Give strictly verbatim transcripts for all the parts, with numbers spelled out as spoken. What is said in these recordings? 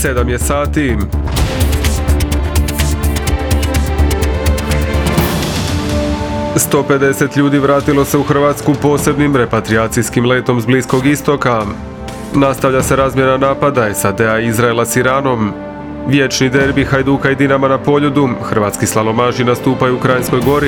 sedam je sati. sto pedeset ljudi vratilo se u Hrvatsku posebnim repatrijacijskim letom s Bliskog istoka. Nastavlja se razmjena napada S A D-a i Izraela s Iranom. Vječni derbi Hajduka i Dinama na Poljudu. Hrvatski slalomaši nastupaju u Kranjskoj Gori.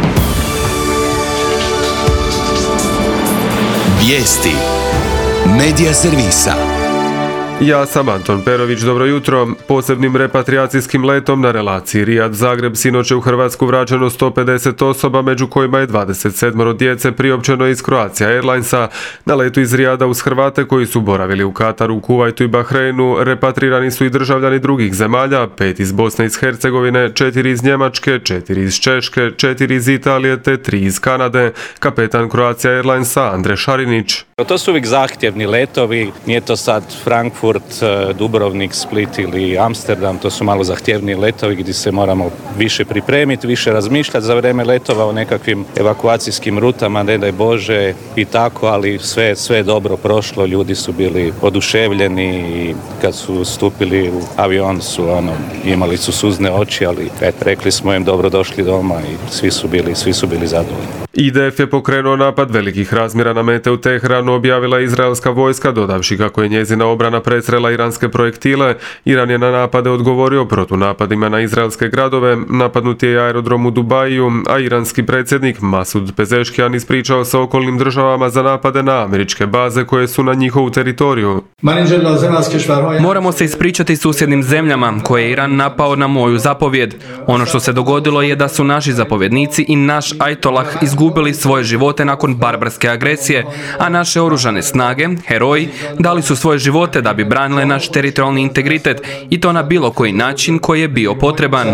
Vijesti Medija servisa. Ja sam Anton Perović, dobro jutro. Posebnim repatrijacijskim letom na relaciji Rijad-Zagreb sinoć je u Hrvatsku vraćeno sto pedeset osoba, među kojima je dvadeset sedam djece priopćeno iz Croatia Airlinesa. Na letu iz Rijada uz Hrvate koji su boravili u Kataru, Kuvajtu i Bahreinu repatrirani su i državljani drugih zemalja, pet iz Bosne i Hercegovine, četiri iz Njemačke, četiri iz Češke, četiri iz Italije te tri iz Kanade. Kapetan Croatia Airlinesa Andre Šarinić. To su uvijek zahtjevni letovi, nije to sad Frankfurt, Dubrovnik, Split ili Amsterdam, to su malo zahtjevniji letovi gdje se moramo više pripremiti, više razmišljati za vrijeme letova o nekakvim evakuacijskim rutama, ne daj Bože i tako, ali sve, sve je dobro prošlo, ljudi su bili oduševljeni i kad su stupili u avion su ono, imali su suzne oči, ali et, rekli smo im dobro došli doma i svi su bili, svi su bili zadovoljni. I D F je pokrenuo napad velikih razmjera na mete u Teheranu, objavila izraelska vojska, dodavši kako je njezina obrana presrela iranske projektile. Iran je na napade odgovorio protunapadima na izraelske gradove, napadnut je aerodrom u Dubaju, a iranski predsjednik Masud Pezeškian ispričao se okolnim državama za napade na američke baze koje su na njihovu teritoriju. Moramo se ispričati susjednim zemljama koje je Iran napao na moju zapovjed. Ono što se dogodilo je da su naši zapovjednici i naš ajtolah izgubili svoje živote nakon barbarske agresije, a naše oružane snage, heroji, dali su svoje živote da bi branile naš teritorijalni integritet i to na bilo koji način koji je bio potreban.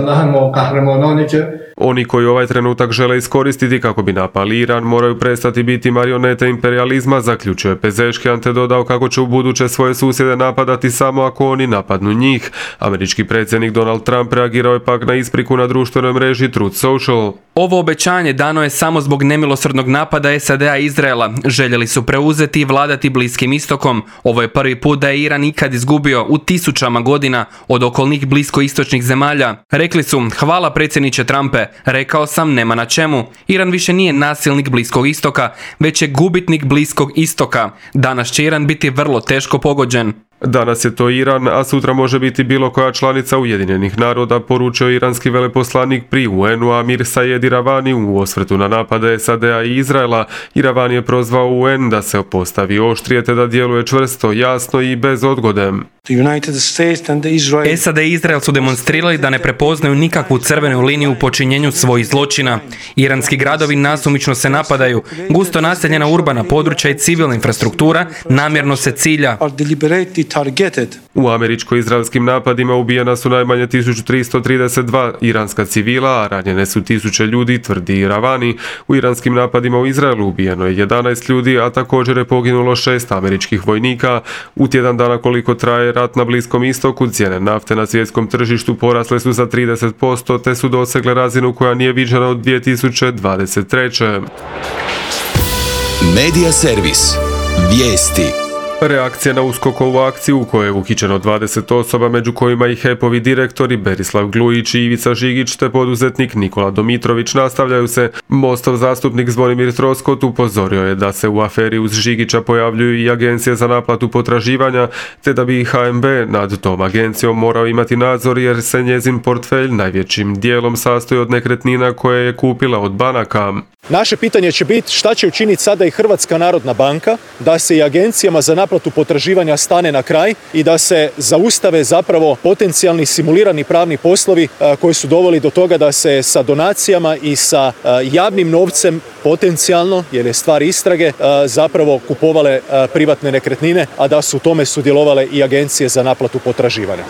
Oni koji ovaj trenutak žele iskoristiti kako bi napali Iran moraju prestati biti marionete imperializma, zaključio je Pezeškian te dodao kako će u buduće svoje susjede napadati samo ako oni napadnu njih. Američki predsjednik Donald Trump reagirao je pak na ispriku na društvenoj mreži Truth Social. Ovo obećanje dano je samo zbog nemilosrdnog napada S A D-a i Izraela. Željeli su preuzeti i vladati Bliskim istokom. Ovo je prvi put da je Iran ikad izgubio u tisućama godina od okolnih bliskoistočnih zemalja. Rekli su, hvala predsjedniče Trumpe, rekao sam nema na čemu. Iran više nije nasilnik Bliskog istoka, već je gubitnik Bliskog istoka. Danas će Iran biti vrlo teško pogođen. Danas je to Iran, a sutra može biti bilo koja članica Ujedinjenih naroda, poručio iranski veleposlanik pri U N-u Amir Sayed Iravani u osvrtu na napade S A D-a i Izraela. Iravani je prozvao U N da se postavi oštrije te da djeluje čvrsto, jasno i bez odgode. S A D i Izrael su demonstrirali da ne prepoznaju nikakvu crvenu liniju u počinjenju svojih zločina. Iranski gradovi nasumično se napadaju, gusto naseljena urbana područja i civilna infrastruktura namjerno se cilja. U američko-izraelskim napadima ubijena su najmanje tisuću tristo trideset dva iranska civila, a ranjene su tisuće ljudi, tvrdi Iravani. U iranskim napadima u Izraelu ubijeno je jedanaest ljudi, a također je poginulo šest američkih vojnika. U tjedan dana koliko traje rat na Bliskom istoku, cijene nafte na svjetskom tržištu porasle su za trideset posto, te su dosegle razinu koja nije viđena od dvije tisuće dvadeset treće. Medija servis. Vijesti. Reakcija na USKOK-ovu akciju u kojoj je uhićeno dvadeset osoba, među kojima i H E P-ovi direktori Berislav Glujić i Ivica Žigić te poduzetnik Nikola Domitrović nastavljaju se. Mostov zastupnik Zvonimir Troskot upozorio je da se u aferi uz Žigića pojavljuju i agencije za naplatu potraživanja, te da bi i H M B nad tom agencijom morao imati nadzor jer se njezin portfelj najvećim dijelom sastoji od nekretnina koje je kupila od banaka. Naše pitanje će biti šta će učiniti sada i Hrvatska narodna banka da se i agencijama za naplatu potraživanja stane na kraj i da se zaustave zapravo potencijalni simulirani pravni poslovi koji su doveli do toga da se sa donacijama i sa javnim novcem potencijalno, jer je stvar istrage, zapravo kupovale privatne nekretnine, a da su u tome sudjelovale i agencije za naplatu potraživanja.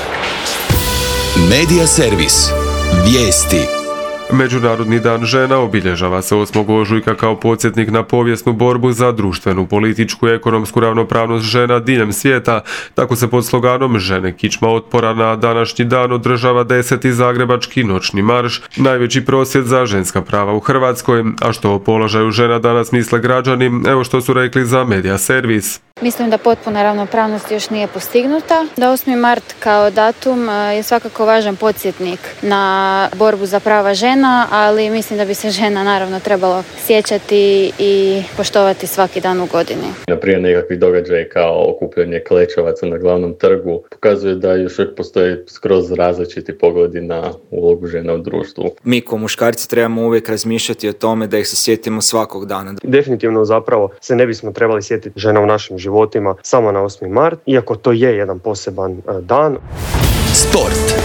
Medija servis. Vijesti. Međunarodni dan žena obilježava se osmog ožujka kao podsjetnik na povijesnu borbu za društvenu, političku i ekonomsku ravnopravnost žena diljem svijeta. Tako se pod sloganom Žene kičma otpora na današnji dan održava deseti zagrebački noćni marš, najveći prosvjed za ženska prava u Hrvatskoj. A što o položaju žena danas misle građani, evo što su rekli za Medija servis. Mislim da potpuna ravnopravnost još nije postignuta, da osmi mart kao datum je svakako važan podsjetnik na borbu za prava žena, ali mislim da bi se žena naravno trebalo sjećati i poštovati svaki dan u godini. Naprimjer, nekakvi događaji kao okupljanje klečevaca na glavnom trgu pokazuje da još uvijek postoji skroz različiti pogledi na ulogu žena u društvu. Mi ko muškarci trebamo uvijek razmišljati o tome da ih se sjetimo svakog dana. Definitivno zapravo se ne bismo trebali sjetiti žena u našim životima samo na osmi mart, iako to je jedan poseban dan. Sport.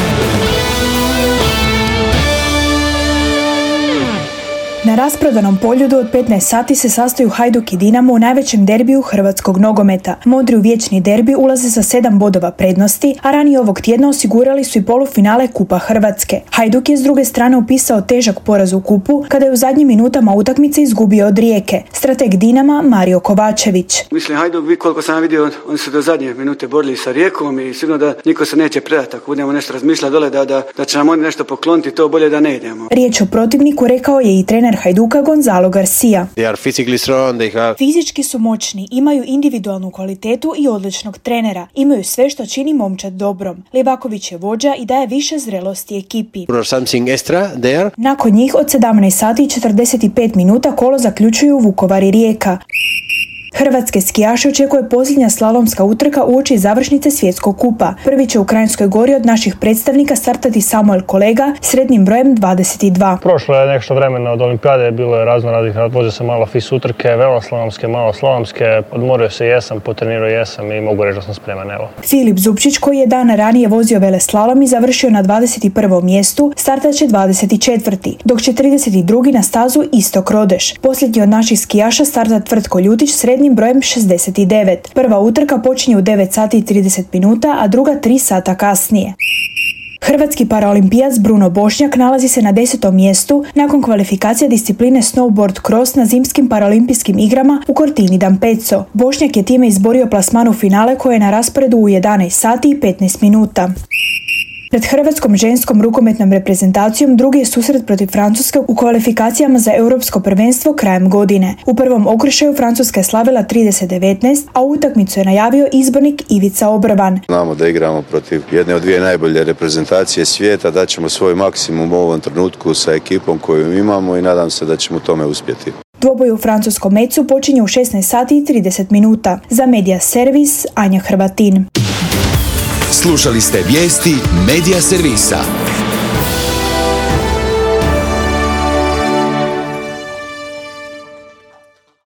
Na rasprodanom Poljudu od petnaest sati se sastaju Hajduk i Dinamo u najvećem derbiju hrvatskog nogometa. Modri u vječni derbi ulaze sa sedam bodova prednosti, a ranije ovog tjedna osigurali su i polufinale Kupa Hrvatske. Hajduk je s druge strane upisao težak poraz u kupu kada je u zadnjim minutama utakmice izgubio od Rijeke. Strateg Dinama Mario Kovačević. Mislim, Hajduk, vi koliko sam vidio, oni su do zadnje minute borili sa Rijekom i sigurno da niko se neće predati. Ako budemo nešto razmišljati dole da, da, da će nam oni nešto pokloniti, to bolje da ne idemo. Riječ o protivniku rekao je i trener Hajduka Gonzalo Garcia. Have... Fizički su moćni, imaju individualnu kvalitetu i odličnog trenera. Imaju sve što čini momčad dobrom. Livaković je vođa i daje više zrelosti ekipi. Nakon njih od sedamnaest sati i četrdeset pet minuta kolo zaključuju Vukovar i Rijeka. Hrvatske skijaše očekuje posljednja slalomska utrka uoči završnice svjetskog kupa. Prvi će u Kranjskoj Gori od naših predstavnika startati Samuel Kolega srednjim brojem dvadeset dva. Prošlo je nešto vremena od olimpijade, bilo je razno raznih, voze se malo fis utrke, veloslalomske, malo slalomske, odmorio se jesam, potrenirao jesam i mogu reći da sam spreman, evo. Filip Zupčić, koji je dan ranije vozio veleslalom i završio na dvadeset prvom mjestu, startat će dvadeset četvrti dok će trideset drugi na stazu Istok Rodeš. Posljednji od naših skijaša starta Tvrtko Ljutić srednjim brojem šezdeset devet. Prva utrka počinje u devet sati i trideset minuta, a druga tri sata kasnije. Hrvatski paraolimpijac Bruno Bošnjak nalazi se na desetom mjestu nakon kvalifikacije discipline snowboard cross na zimskim paraolimpijskim igrama u Cortina d'Ampezzo. Bošnjak je time izborio plasman u finale koje je na rasporedu u jedanaest sati i petnaest minuta. Pred hrvatskom ženskom rukometnom reprezentacijom drugi je susret protiv Francuske u kvalifikacijama za europsko prvenstvo krajem godine. U prvom okršaju Francuska je slavila trideset devetnaest, a utakmicu je najavio izbornik Ivica Obrvan. Znamo da igramo protiv jedne od dvije najbolje reprezentacije svijeta, da ćemo svoj maksimum u ovom trenutku sa ekipom koju imamo i nadam se da ćemo u tome uspjeti. Dvoboj u francuskom Metzu počinje u šesnaest sati i trideset minuta. Za Media Servis Anja Hrvatin. Slušali ste vijesti Media Servisa.